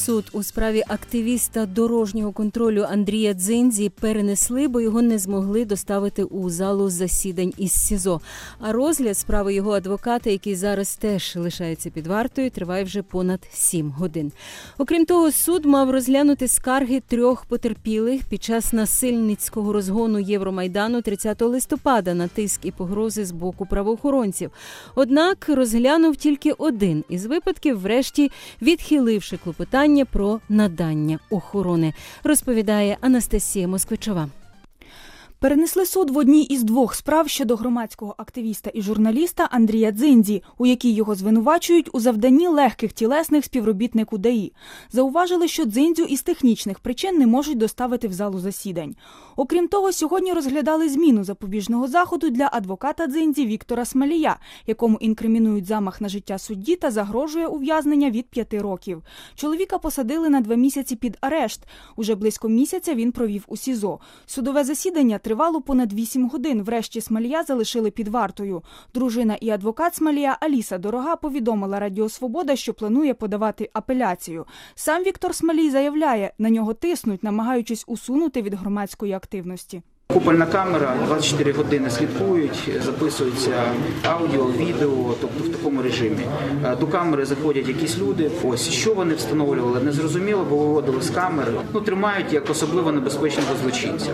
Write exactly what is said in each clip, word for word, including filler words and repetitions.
суд у справі активіста дорожнього контролю Андрія Дзиндзі перенесли, бо його не змогли доставити у залу засідань із СІЗО. А розгляд справи його адвоката, який зараз теж лишається під вартою, триває вже понад сім годин. Окрім того, суд мав розглянути скарги трьох потерпілих під час насильницького розгону Євромайдану тридцятого листопада на тиск і погрози з боку правоохоронців. Однак розглянув тільки один із випадків, врешті відхиливши клопотання про надання охорони, розповідає Анастасія Москвичова. Перенесли суд в одній із двох справ щодо громадського активіста і журналіста Андрія Дзиндзі, у якій його звинувачують у завданні легких тілесних співробітнику ДАІ. Зауважили, що Дзиндзю із технічних причин не можуть доставити в залу засідань. Окрім того, сьогодні розглядали зміну запобіжного заходу для адвоката Дзиндзі Віктора Смалія, якому інкримінують замах на життя судді та загрожує ув'язнення від п'яти років. Чоловіка посадили на два місяці під арешт. Уже близько місяця він провів у СІЗО. Судове засідання тривало понад вісім годин. Врешті Смалія залишили під вартою. Дружина і адвокат Смалія Аліса Дорога повідомила Радіо Свобода, що планує подавати апеляцію. Сам Віктор Смалій заявляє, на нього тиснуть, намагаючись усунути від громадської активності. Купольна камера, двадцять чотири години слідкують, записуються аудіо, відео, тобто в такому режимі. До камери заходять якісь люди, ось, що вони встановлювали, незрозуміло, бо виводили з камери, ну, тримають як особливо небезпечного злочинця.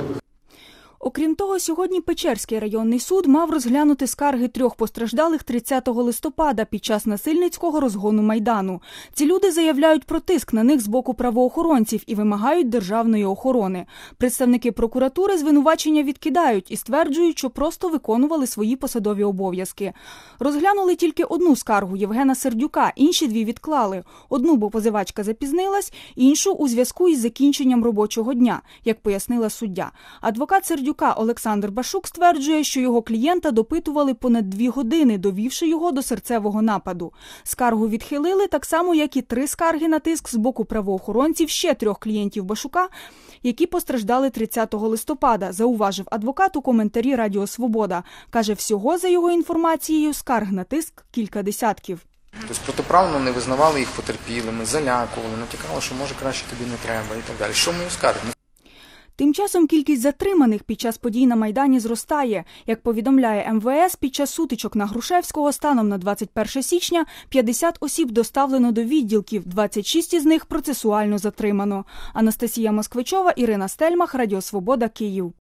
Окрім того, сьогодні Печерський районний суд мав розглянути скарги трьох постраждалих тридцятого листопада під час насильницького розгону Майдану. Ці люди заявляють про тиск на них з боку правоохоронців і вимагають державної охорони. Представники прокуратури звинувачення відкидають і стверджують, що просто виконували свої посадові обов'язки. Розглянули тільки одну скаргу Євгена Сердюка, інші дві відклали. Одну, бо позивачка запізнилась, іншу у зв'язку із закінченням робочого дня, як пояснила суддя. Адвокат Сердюка Олександр Башук стверджує, що його клієнта допитували понад дві години, довівши його до серцевого нападу. Скаргу відхилили, так само, як і три скарги на тиск з боку правоохоронців ще трьох клієнтів Башука, які постраждали тридцятого листопада, зауважив адвокат у коментарі Радіо Свобода. Каже, всього, за його інформацією, скарг на тиск кілька десятків. Тобто протиправно не визнавали їх потерпілими, залякували, натякали, що може краще тобі не треба і так далі. Що мої скарги? Тим часом кількість затриманих під час подій на Майдані зростає. Як повідомляє ем ве ес, під час сутичок на Грушевського станом на двадцять перше січня п'ятдесят осіб доставлено до відділків, двадцять шість із них процесуально затримано. Анастасія Москвичова, Ірина Стельмах, Радіо Свобода, Київ.